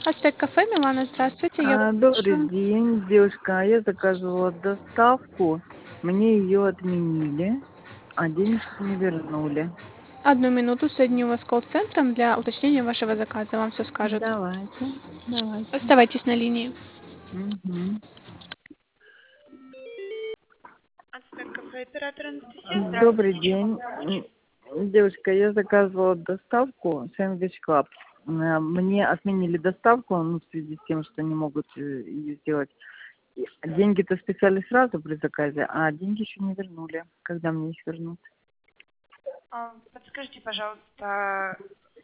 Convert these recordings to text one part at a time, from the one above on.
Ацтек кафе, Милана, здравствуйте. Я вас Добрый слушаю. день, девушка. Я заказывала доставку, мне ее отменили, а денежки не вернули. Одну минуту, соединю вас с колл-центром для уточнения вашего заказа. Вам все скажут. Давайте. Оставайтесь на линии. Мгм. Ацтек кафе, оператор Анастасия, Добрый здравствуйте. Чем день. могу помочь? Девушка, я заказывала доставку Sandwich Club. Мне отменили доставку, ну, в связи с тем, что не могут ее сделать. Деньги-то списали сразу при заказе, а деньги еще не вернули. Когда мне их вернут? Подскажите, пожалуйста,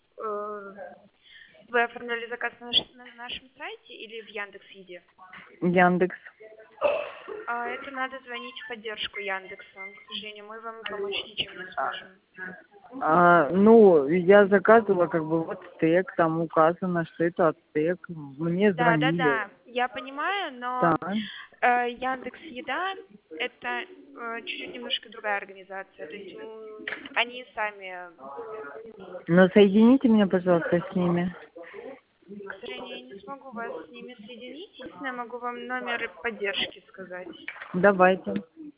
вы оформляли заказ на нашем сайте или в Яндекс.Еде? Яндекс. Это надо звонить в поддержку Яндекса. К сожалению, мы вам помочь ничем не сможем. Ну, я заказывала, как бы, вот стейк, там указано, что это от стейк. Мне Да, да, звонили. да, я понимаю, но Так. Яндекс Еда это чуть-чуть немножко другая организация. То есть они сами, Но соедините меня, пожалуйста, с ними. к сожалению, я не смогу вас с ними соединить. Единственное, могу вам номер поддержки сказать. Давайте.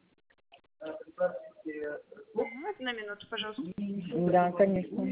Угу, одну минуту, пожалуйста. Да, конечно.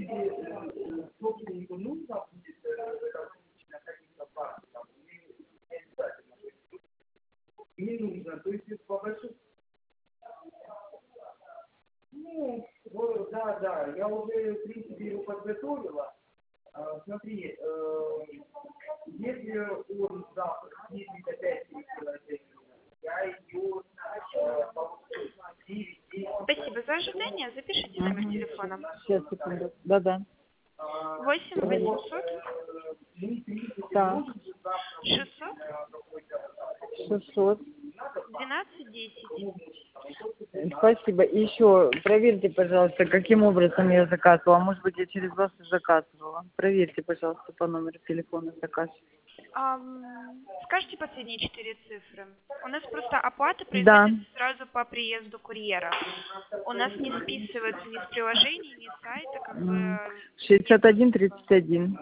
Спасибо за ожидание. Запишите номер Угу. телефона. Сейчас, секунду. Да-да. 8 800 Так. 600 600. 12 10. Спасибо. И еще проверьте, пожалуйста, каким образом я заказывала. Может быть, я через вас и заказывала. Проверьте, пожалуйста, по номеру телефона заказ. Скажите последние 4 цифры. У нас просто оплата Да. производится сразу по приезду курьера. У нас не списывается ни с приложений, ни с сайта, как бы нет. 61-31.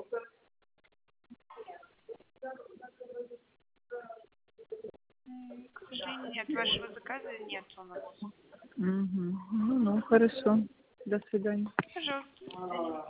К сожалению, нет, вашего заказа нет у нас. Угу. Ну, хорошо. До свидания. Пожалуйста, до свидания.